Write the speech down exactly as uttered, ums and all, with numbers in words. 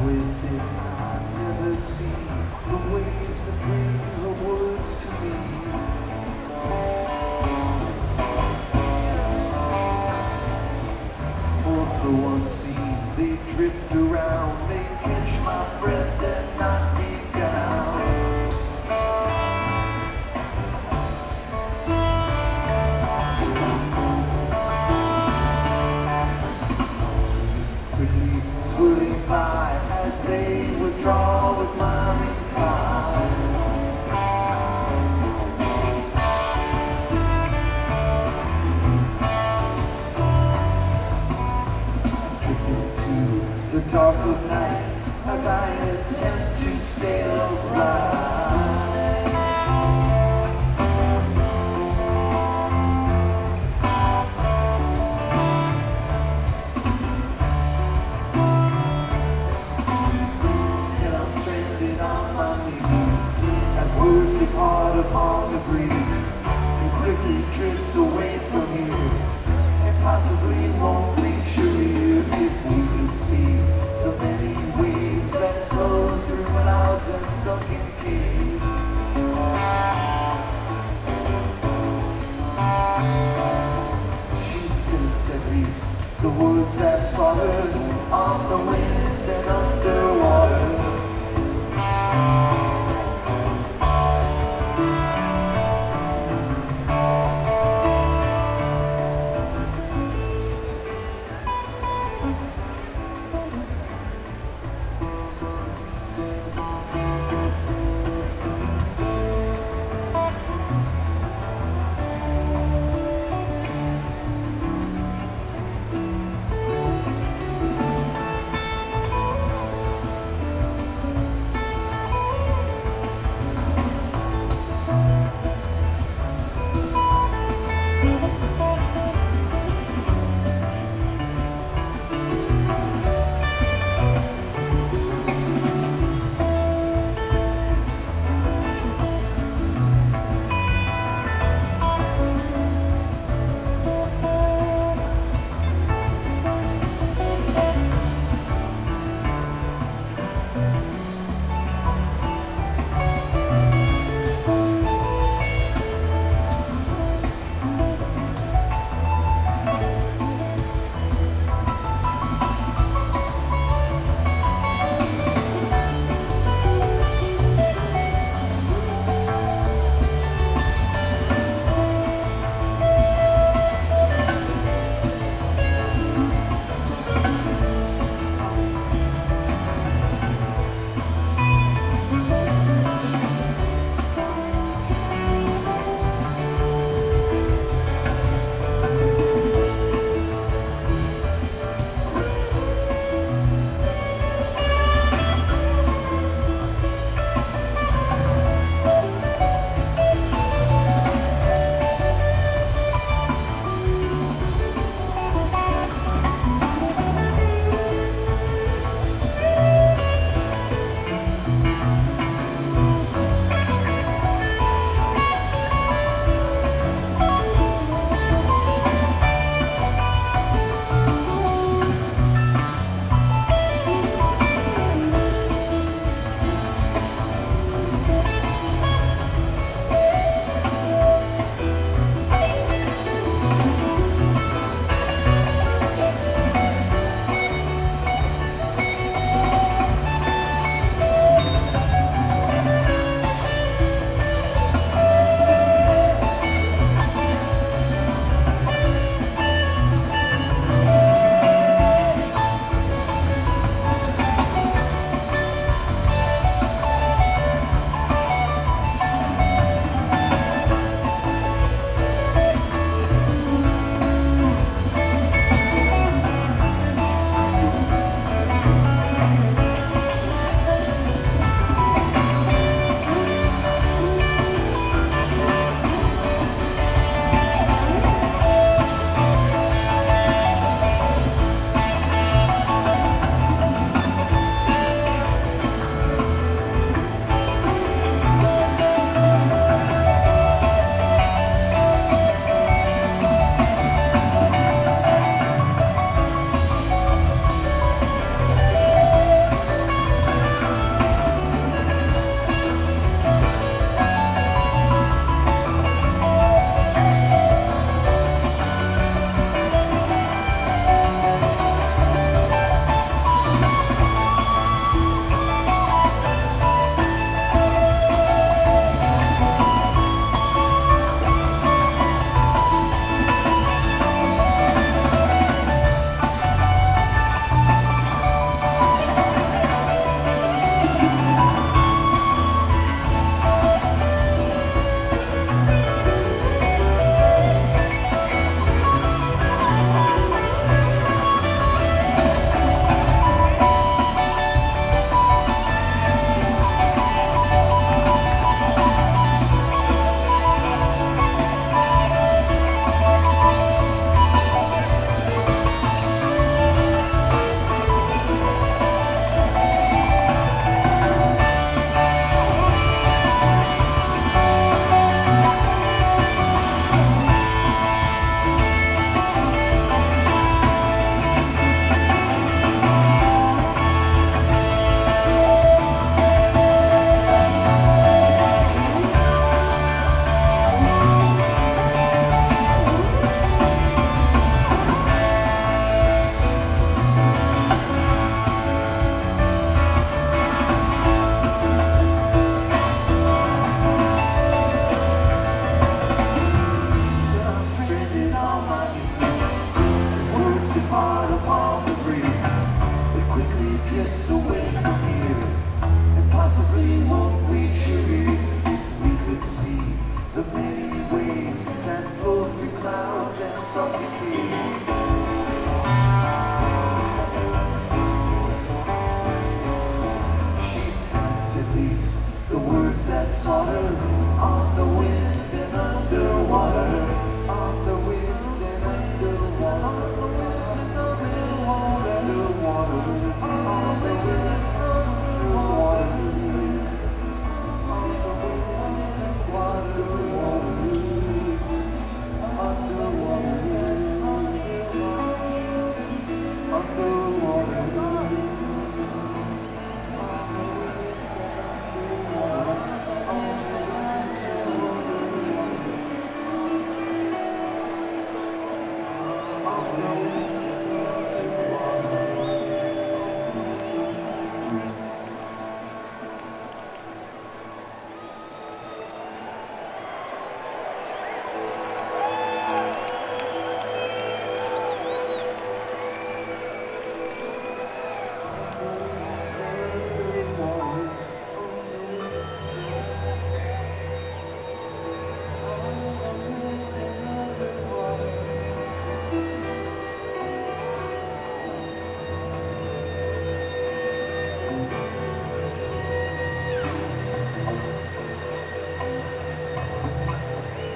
is it I never see the waves that bring her words to me? For the one scene, they drift around, they catch my breath and knock me down. Quickly swirling by as they withdraw with my reply. Drifting to the dark of night as I attempt to stay upright. Words depart upon the breeze and quickly drifts away from you, and possibly won't reach your ear if we could see the many waves that slow through clouds and sunken caves. She sits at least the words that slaughtered on the wind and underwater. drifts away from here, and possibly won't reach your ear. If we could see the many ways that flow through clouds and sunken caves.